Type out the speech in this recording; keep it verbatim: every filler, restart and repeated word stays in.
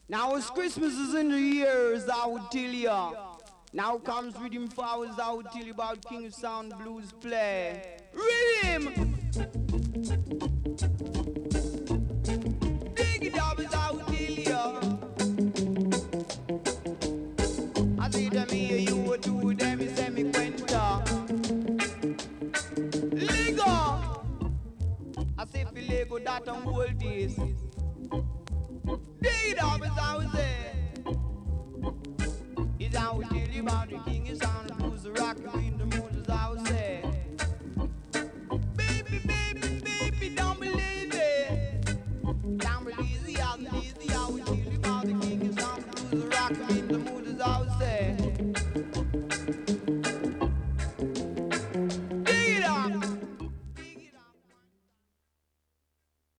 Now as Christmas is in the years, I would tell ya. Now comes Rhythm Flowers, I would tell you about King of Sound Blues play. Rhythm!